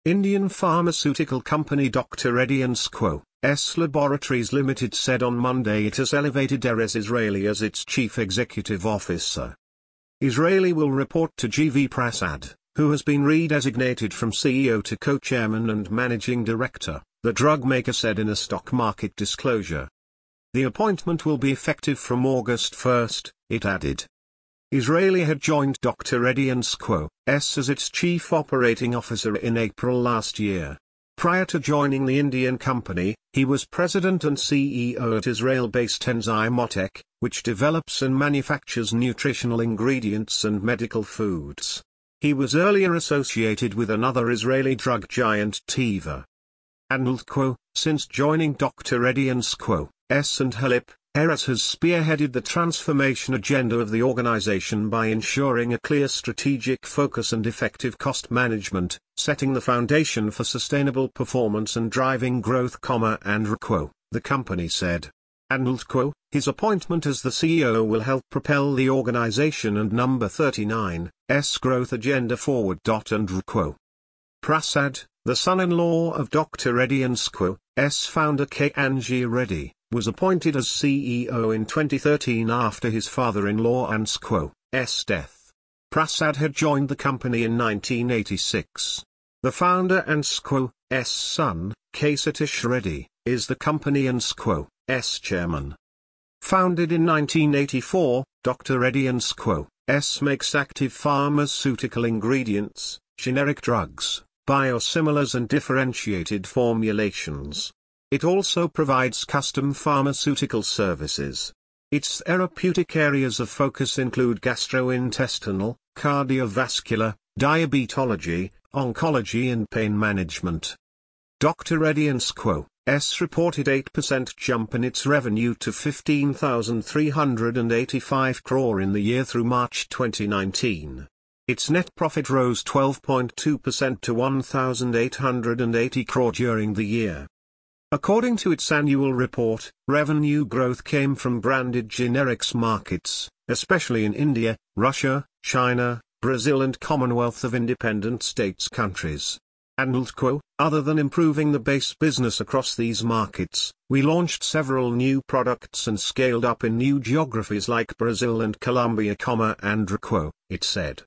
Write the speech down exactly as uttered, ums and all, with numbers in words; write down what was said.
Indian pharmaceutical company Doctor Reddy's Co. S Laboratories Limited said on Monday it has elevated Erez Israeli as its chief executive officer. Israeli will report to G V Prasad, who has been redesignated from C E O to co-chairman and managing director, the drug maker said in a stock market disclosure. The appointment will be effective from August first, it added. Israeli had joined Doctor Reddy's Co. S as its chief operating officer in April last year. Prior to joining the Indian company, he was president and C E O at Israel-based Enzymotech, which develops and manufactures nutritional ingredients and medical foods. He was earlier associated with another Israeli drug giant Teva. And Co. Since joining Doctor Reddy's Co. S and Halip, Erez has spearheaded the transformation agenda of the organization by ensuring a clear strategic focus and effective cost management, setting the foundation for sustainable performance and driving growth, and Co. The company said. And Co. His appointment as the C E O will help propel the organization and number thirty-nine's growth agenda forward. And Co. Prasad, the son-in-law of Doctor Reddy's Co. S founder K. Anji Reddy, was appointed as C E O in twenty thirteen after his father-in-law An's Co. S death. Prasad had joined the company in nineteen eighty-six. The founder An's Co. S son, K. Satish Reddy, is the company An's Co. S chairman. Founded in nineteen eighty-four, Doctor Reddy's Co. S makes active pharmaceutical ingredients, generic drugs, biosimilars and differentiated formulations. It also provides custom pharmaceutical services. Its therapeutic areas of focus include gastrointestinal, cardiovascular, diabetology, oncology and pain management. Doctor Reddy's Co. S reported eight percent jump in its revenue to fifteen thousand three hundred eighty-five crore in the year through March twenty nineteen. Its net profit rose twelve point two percent to one thousand eight hundred eighty crore during the year. According to its annual report, revenue growth came from branded generics markets, especially in India, Russia, China, Brazil and Commonwealth of Independent States countries. And Co. Other than improving the base business across these markets, we launched several new products and scaled up in new geographies like Brazil and Colombia, and Co. It said.